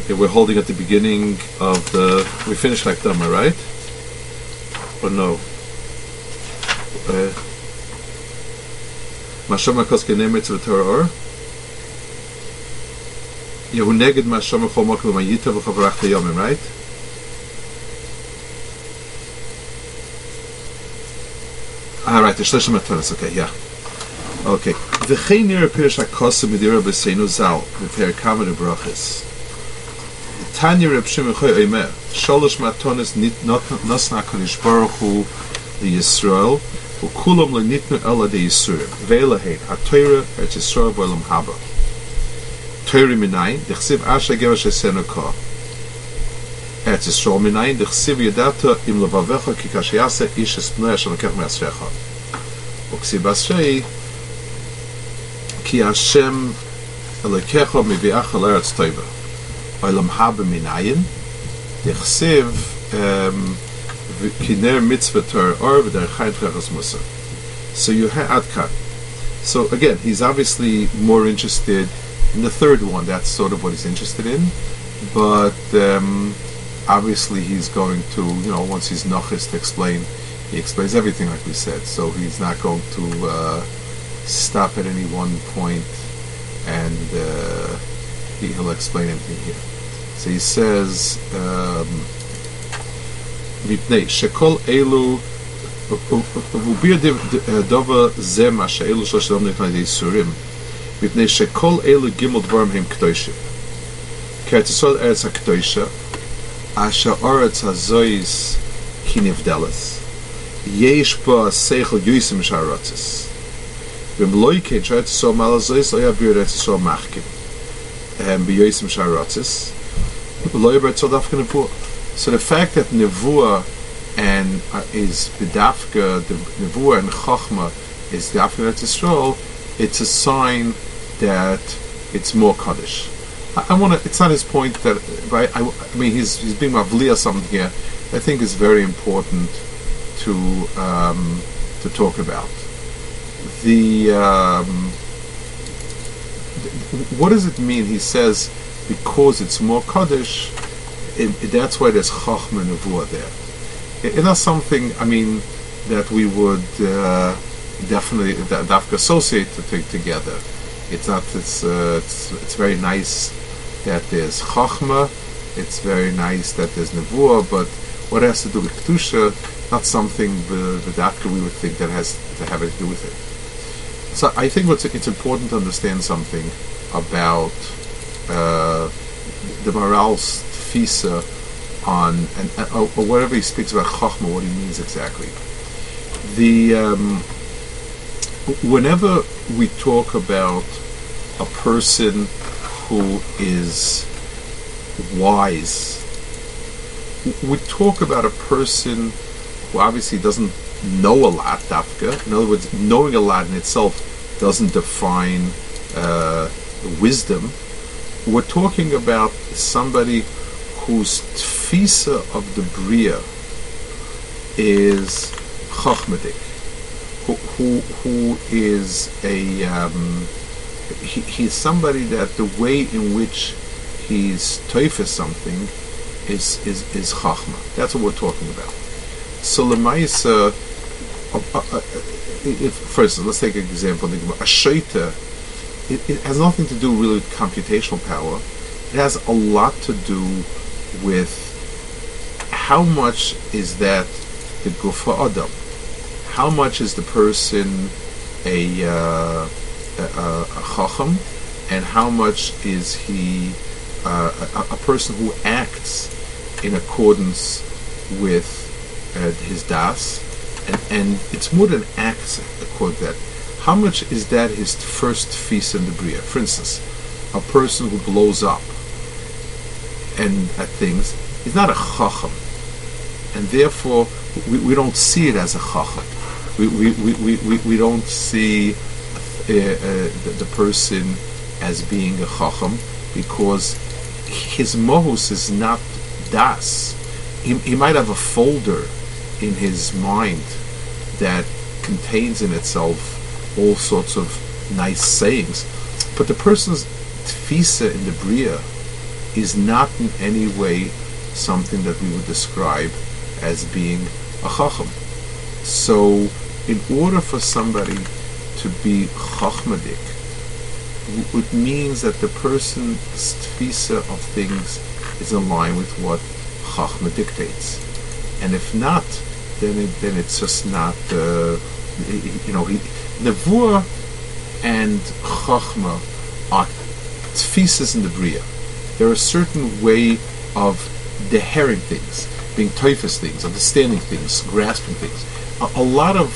Okay, we're holding at the beginning of the. We finished Hakdama, right? Or no? Mashama koske nemetz v'torah or. Yehu neged mashama chol mokel v'mayita v'chavarach yomim, right? Right, the Shlishim Matanas, okay, yeah. Okay. V'chein nira pirish HaKosim Medira B'seinu Zal v'per kamer brachas. Tanya Reb Shimon Choy Omer Sholosh Matanas Nosna HaKadosh Baruch Hu L'Yisrael U'kulam L'nitnu Ela D'Yisurim Ve'elahein HaTorah Eretz Yisrael V'olam Haba Torah Minayin D'chsiv Asher Geva Shesenu Ka Eretz Yisrael Minayin D'chsiv Yadata Im Levavecha Ki Kashiyase Ish Es Pnei Asher Lekech Me'asrecha U'ksiv Asrei Ki Hashem Elekecha Mivi'ach L'Eretz Toiva Olam Haba Minayin D'chsiv Kiner Mitzvah Torah Or V'der Chayt Rechos Musa. So you have Adkan. So again, he's obviously more interested in the third one. That's sort of what he's interested in. But obviously he's going to, once he's Nochis to explain, he explains everything like we said. So he's not going to stop at any one point and he'll explain everything here. So he says, Mipnei Shekol Elu V'ubir Dova Zeh Ma She'elu Shlosh Dom Nitnai D'Yisurim Mipnei Shekol Elu Gimel Dvarim Hem K'doshim K'Eretz Yisrael Eretz HaK'dosha Asher Oretz HaZois Ki Nivdeles Yesh Ba Seichel Yosim Sha'arotzes V'im Lo Yikein Sh'Eretz Yisrael Mal HaZois Lo Yavir Eretz Yisrael Machkim B'Yosim Sha'arotzes Lo Yavir Eretz Yisrael Dafka Nevuah. So the fact that Nevuah and is B'dafka, the Nevuah and Chochmah is Dafka Eretz Yisrael, it's a sign that it's more Kaddish. It's not his point that, right? I mean, he's being Mavliya something here I think is very important to talk about. What does it mean? He says, because it's more Kaddish, that's why there's Chachma and Nevuah there. It's not something, that we would definitely associate together. It's very nice that there's Chachma, it's very nice that there's Nevuah, but what has to do with Kedusha, not something the we would think that has to have to do with it. So I think it's important to understand something about the Maral's Fisa on or whatever he speaks about Chachma, what he means exactly. Whenever we talk about a person who is wise, we talk about a person who obviously doesn't know a lot, dafka. In other words, knowing a lot in itself doesn't define wisdom. We're talking about somebody whose tfisa of the bria is chachmadik, who is he's somebody that the way in which he's toifes something is chachma. That's what we're talking about. So lemaisa, first let's take an example. A shaita, it has nothing to do really with computational power. It has a lot to do with how much is that the gufa adam, how much is the person a chacham, and how much is he a person who acts in accordance with his das, and it's more than acts according to that. How much is that his first feast in the bria? For instance, a person who blows up and at things is not a chacham, and therefore we don't see it as a chacham. We don't see the person as being a chacham, because his mohus is not das. He might have a folder in his mind that contains in itself all sorts of nice sayings, but the person's tfisa in the bria is not in any way something that we would describe as being a chacham. So, in order for somebody to be chachmadik, it means that the person's tfisa of things is in line with what chachma dictates, and if not, then it's just not. Nevuah and chachma are tfisas in the bria. There are a certain way of dehering things, being toifus things, understanding things, grasping things. A lot of.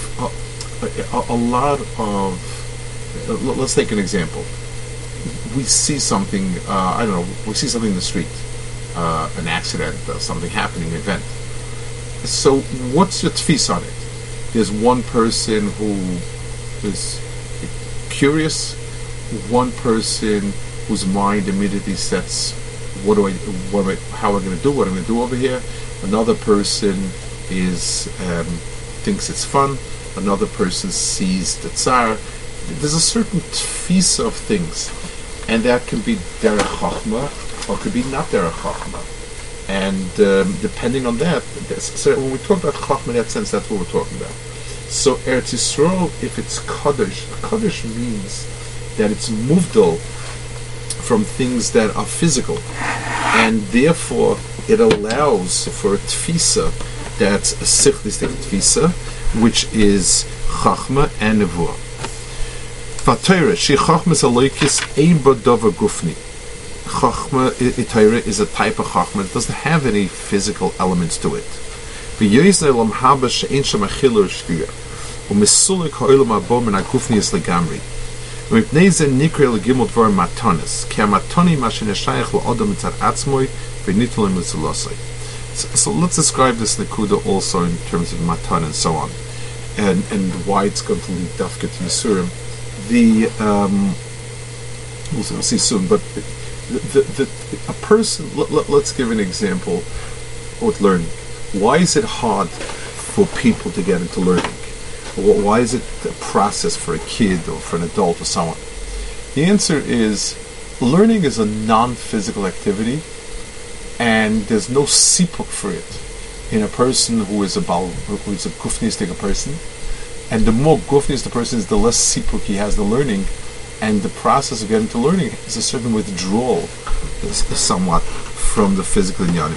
Let's take an example. We see something. We see something in the street, an accident, something happening, an event. So, what's your tfis on it? There's one person who is curious, one person whose mind immediately sets, how am I going to do? What am I going to do over here? Another person is thinks it's fun. Another person sees the tsar. There's a certain tfisa of things, and that can be derech chachma, or could be not derech chachma. And depending on that, so when we talk about chachma in that sense, that's what we're talking about. So Eretz Yisrael, if it's kaddish means that it's muvdal from things that are physical, and therefore it allows for a tfisa that's a sichlistic tfisa, which is chachma and nevuah. Vatayra, she chachma zaloikis ein bodova gufni. Chachma itayra is a type of chachma that doesn't have any physical elements to it. V'yoyzer lam haba she'ein sham achilur shkiya. U'misulik ha'olam habo min ha'gufni is legamri. U'mipnei ze nikre legimot var matanis. Ki ha'matani ma she'neshayach lo'odam mitzad atzmoi v'nitolem mitzulosai. So let's describe this nekuda also in terms of matan and so on, and why it's going to lead dafka to Yisurim. We'll see soon, but a person. Let's give an example with learning. Why is it hard for people to get into learning? Why is it a process for a kid or for an adult or someone? The answer is learning is a non-physical activity, and there's no sipuk for it in a person who is a gufnistic person. And the more gufnis the person is, the less sipuk he has the learning, and the process of getting to learning is a certain withdrawal, somewhat, from the physical inyanim.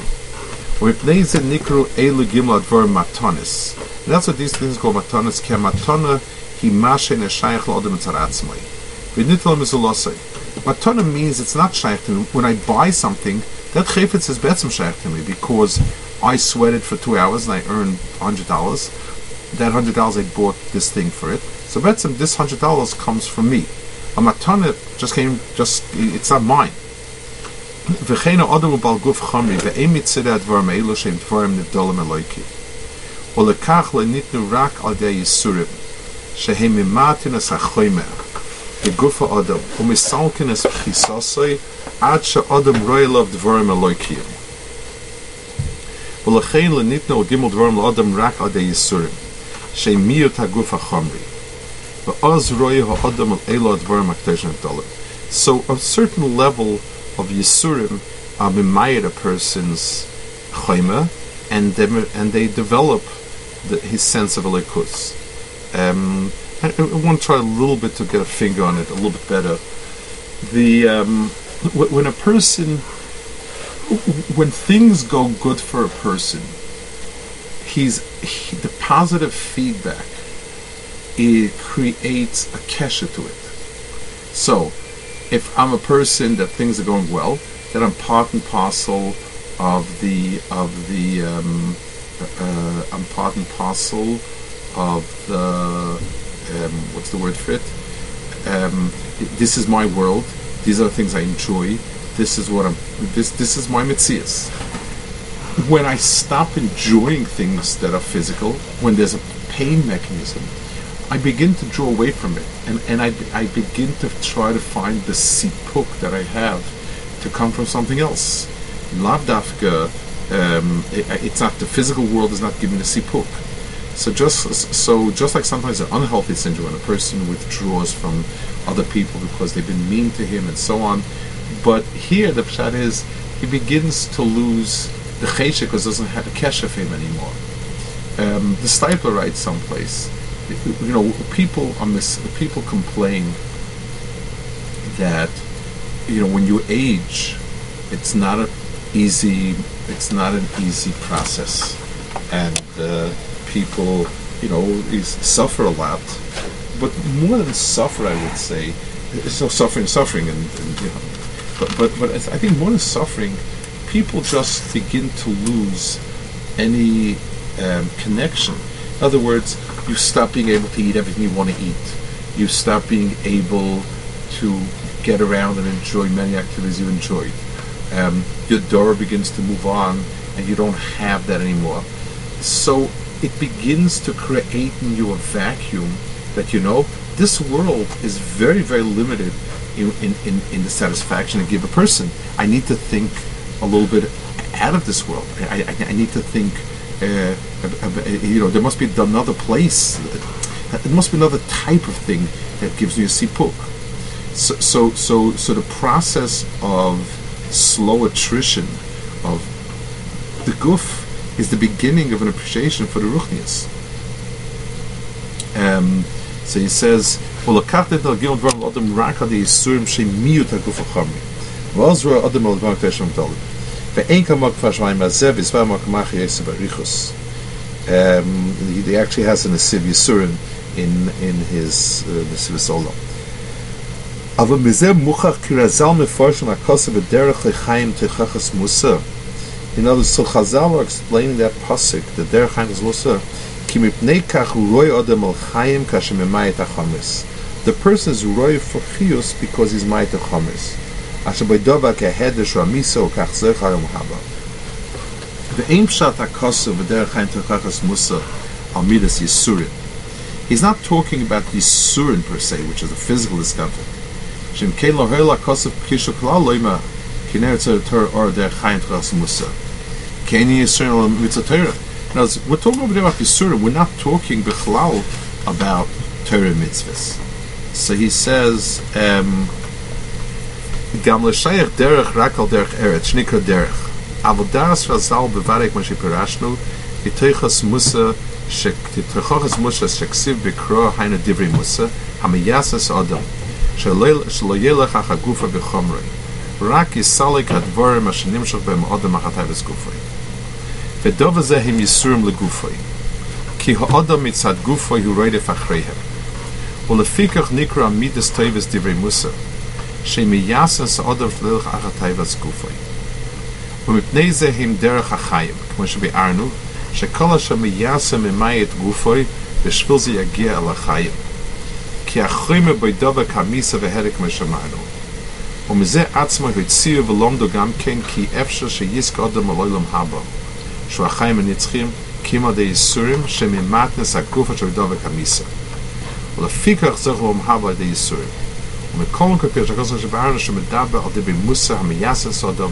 And that's what these things call matanis. Ki matana hi mashe neshayach la'odem etzaratzmai. V'nitol mizulosai. Matana means it's not shaykh to me. When I buy something, that chayfetz is betzim shaykh to me because I sweated for 2 hours and I earned $100. That $100 I bought this thing for it. So betzim, this $100 comes from me. A matana it's not mine. V'cheina odom u'bal guf chamri ve'em mitzidei advarim eilo she'im dvarim nivdolim eloiki. Olekach le'nitnu rak al dei yisurim she'hem mimatin es ha'choymer Gegufa Adam, umisalkin es chisasai, ad she'adam roilav dvarim eloikiyim. V'lechein lenitna ogimel dvarim l'adam rak adei yisurim, she'miyut hagufa chamri. V'az roi ha'adam al-elo dvarim ha'kteshin ha'dalim. So a certain level of yisurim are mimayed a person's chayma, and they develop his sense of elikus. I want to try a little bit to get a finger on it a little bit better. When things go good for a person, the positive feedback, it creates a kesha to it. So, if I'm a person that things are going well, then I'm part and parcel of the what's the word for it? This is my world. These are the things I enjoy. This is what this is my mitzias. When I stop enjoying things that are physical, when there's a pain mechanism, I begin to draw away from it, and I begin to try to find the sipuk that I have to come from something else. Lavdafka, it's not, the physical world is not giving the sipuk. So just like sometimes an unhealthy syndrome, when a person withdraws from other people because they've been mean to him and so on. But here the pshat is he begins to lose the cheshek because doesn't have a kesher for him anymore. The Stipler writes someplace, people complain that when you age, it's not an easy process, and people suffer a lot. But more than suffer, I would say, it's no suffering, but I think more than suffering, people just begin to lose any connection. In other words, you stop being able to eat everything you want to eat. You stop being able to get around and enjoy many activities you enjoyed. Your door begins to move on, and you don't have that anymore. So it begins to create in you a vacuum that this world is very, very limited in the satisfaction it gives a person. I need to think a little bit out of this world. I need to think. There must be another place. There must be another type of thing that gives me a sipuk. So the process of slow attrition of the guf is the beginning of an appreciation for the ruchnius. So he says, "Well, he actually has an Nesiv Yisurim in his Nesiv Olam. In other words, so Chazal are explaining that pasuk, the Derech Chaim Musa, the person is roy for chiyus because he's ma'ita chametz. The aim pshat hakasav v'derech chaim techachas musa al midas yisurin. He's not talking about yisurin per se, which is a physical discomfort. Shem kein lo hela kasav kishu klal loima kiner tzor or derech chaim techachas musa. Kein yisurin al mitzvah Torah. Now, we're talking over there about yisurin. We're not talking bichlal about Torah mitzvahs. So he says, Gam l'shayach derech rak al derech eretz shnikra derech. Avodas Razal bevarek ma shepirashnu itoichas musa itoichas musa sheksiv bikro haina divri musa hamiyasas adam shelo yelech achagufa bechomrei rak yisalik advarim ashenimshach beim adam achatayvus gufay v'dov hazeh him yisurim legufay ki ha'adam mitzad gufay hu roidef achreihem ulefikach nikra midas toivus divrei musa shemiyasas adam shelo yelech achatayvus gufay ומפני זה הם דרך החיים, כמו שביארנו, שכל אשר מיישם ממאי את גופוי, בשביל זה יגיע אל החיים. כי החיים בידו וכמיסה והרק כמו שאמרנו. ומזה עצמו הציעו ולומדו גם כן, כי אפשר שיזק אדם על עולם הבא, שהוא החיים הנצחים, כמו די יסורים, שממתנס הגופה של בידו וכמיסה. ולפיכך צריך עולם הבא די יסורים. ומכל מקפיר שכוסו שביארנו שמדבר על דיבי מוסה המייסס אדם,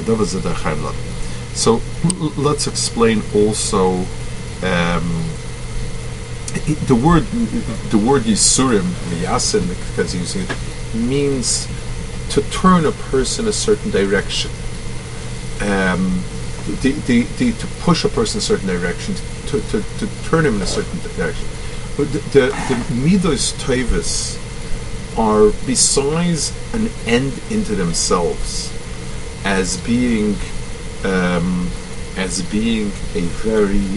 so let's explain also the word Yisurim, Miyasim, because he's using it, means to turn a person a certain direction, to push a person in a certain direction, to turn him in a certain direction. But the Midos Toivus are, besides an end into themselves, as being a very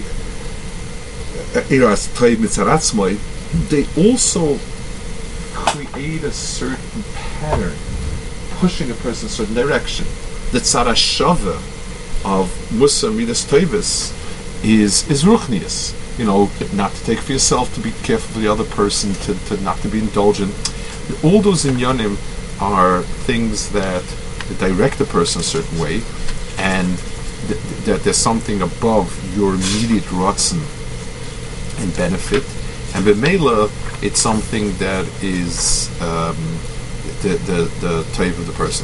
they also create a certain pattern, pushing a person in a certain direction. The tzara shava of Musa Midas Toivus is Ruchnius. Not to take for yourself, to be careful for the other person, to not to be indulgent. All those inyanim are things that direct a person a certain way, and that there's something above your immediate ratzon and benefit, and b'meila it's something that is the type of the person.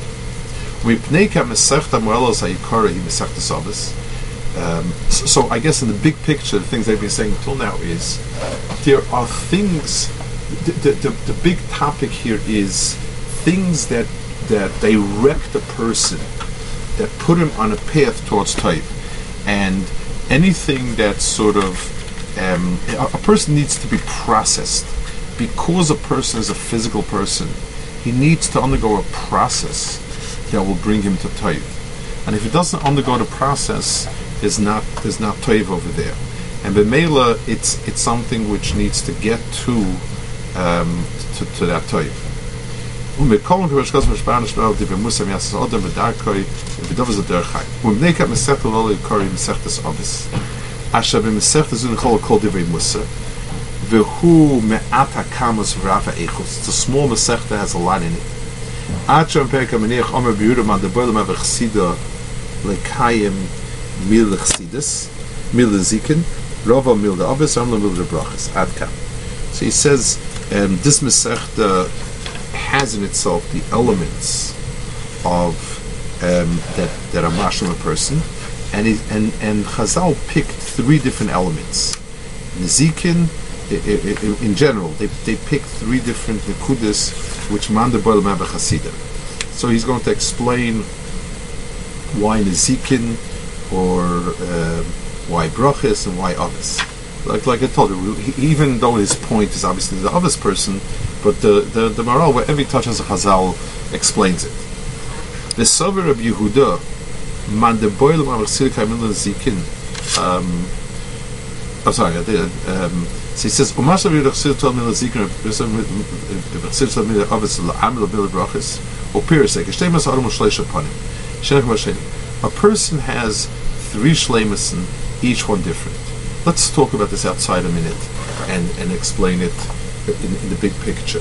So I guess in the big picture, the things I've been saying until now is there are things. The big topic here is things that direct a person that put him on a path towards Toiv. And anything that sort of a person needs to be processed, because a person is a physical person. He needs to undergo a process that will bring him to Toiv. And if he doesn't undergo the process, there's not Toiv over there. And b'meila, it's something which needs to get to that Toiv. It's a small Masechta, has a lot in it. So he says this Masechta has in itself the elements of that are mashal a person, and Chazal picked three different elements. Nezikin, in general, they picked three different nekudas which man de boil man b'chasida. So he's going to explain why Nezikin, or why brachis, and why others. Like I told you, even though his point is obviously the others person, but the moral, wherever he touches a Chazal, explains it. The Sover of Yehuda, man de boil man b'chasida kaimil Nezikin. I'm sorry, I did. So he says, "Umashav yirachsil tol mil zikra yirachsil tol mil avis la'amil bil brachis or pirsek shteimas adam shleish upanim shenach masheni." A person has three shleimasin, each one different. Let's talk about this outside a minute and explain it in the big picture.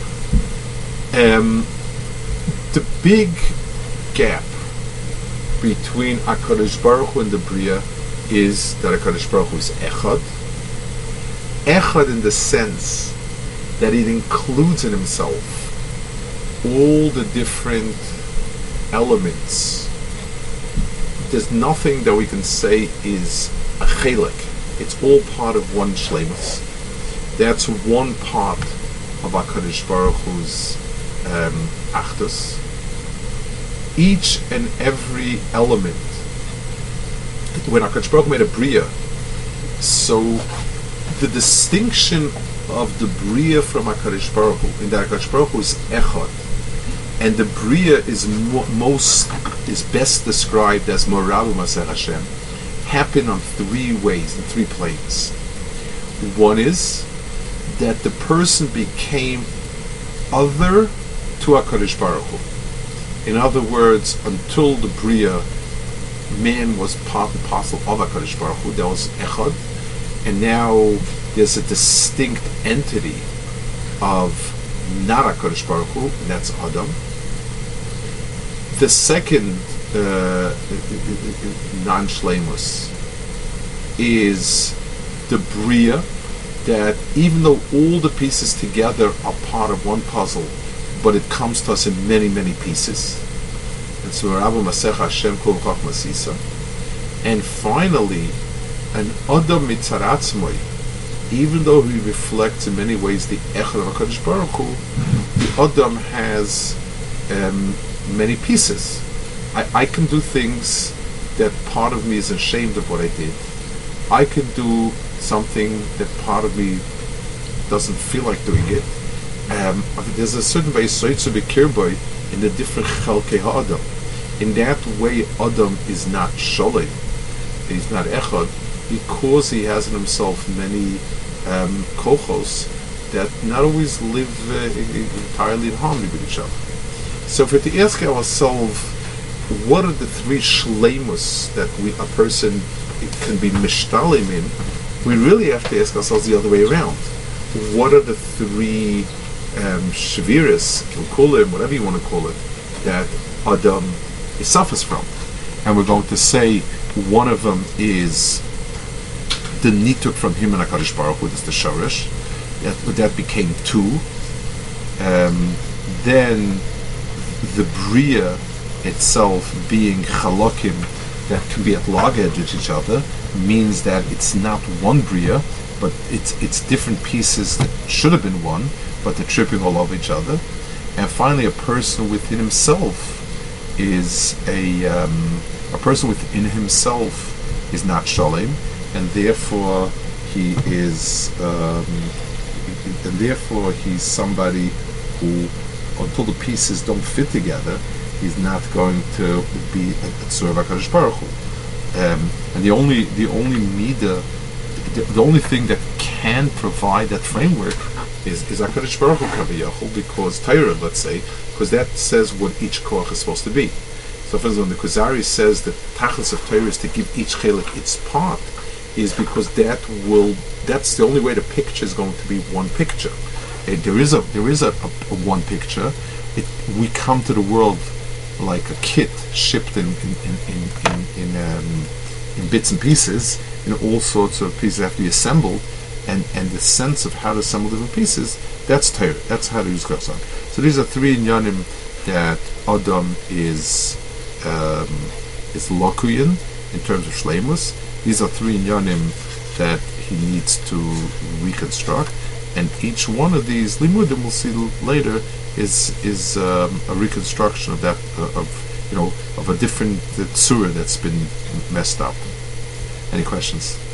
The big gap between HaKadosh Baruch Hu and the Bria is that HaKadosh Baruch Hu is Echad. Echad in the sense that it includes in himself all the different elements. There's nothing that we can say is a chelek. It's all part of one shleimus. That's one part of HaKadosh Baruch Hu's achdus. Each and every element, when HaKadosh Baruch Hu made a Bria, so the distinction of the Bria from HaKadosh Baruch Hu, in that HaKadosh Baruch Hu is Echad, and the Bria is best described as Moravu Maser Hashem, happen on three ways, in three planes. One is that the person became other to HaKadosh Baruch Hu. In other words, until the Bria, man was part and parcel of HaKadosh Baruch Hu, that was Echad, and now there's a distinct entity of not HaKadosh Baruch Hu, and that's Adam. The second non-shleimus is the Bria, that even though all the pieces together are part of one puzzle, but it comes to us in many, many pieces. And so Rabbi Masech Hashem Kol Chach Masisa. And finally, an Adam Mitzaratzmoi, even though he reflects in many ways the Echad of HaKadosh Baruch Hu, the Adam has many pieces. I can do things that part of me is ashamed of what I did. I can do something that part of me doesn't feel like doing it. There's a certain way Soitzu B'Kirboy in the different Chalkei HaAdam. In that way, Adam is not Sholem, he's not Echad, because he has in himself many kochos that not always live entirely in harmony with each other. So if we're to ask ourselves, what are the three shleimus that a person can be mishtalim in, we really have to ask ourselves the other way around. What are the three shviras, kilkulim, whatever you want to call it, that Adam suffers from? And we're going to say one of them is the nituk from him and HaKadosh Baruch Hu, that's the shorish. That became two. Then the Bria itself being chalokim that can be at loggerheads with each other means that it's not one Bria, but it's different pieces that should have been one, but they're tripping all over each other. And finally, a person within himself is a A person within himself is not shalem, and therefore he is, and therefore he's somebody who, until the pieces don't fit together, he's not going to be a tzur HaKadosh Baruch Hu. And the only midah, the only thing that can provide that framework is HaKadosh Baruch Hu Kaviyachol, because Torah, let's say, because that says what each koach is supposed to be. So for instance, when the Kuzari says that Tachlis of Torah is to give each chelik its part, is because that's the only way the picture is going to be one picture. There is a one picture. We come to the world like a kit shipped in bits and pieces, and all sorts of pieces have to be assembled, and the sense of how to assemble different pieces, that's Torah. That's how to use Gosan. So these are three inyanim that Adam is lokuyin in terms of shleimus. These are three inyanim that he needs to reconstruct, and each one of these limudim, we'll see later, is a reconstruction of that of a different tzura that's been messed up. Any questions?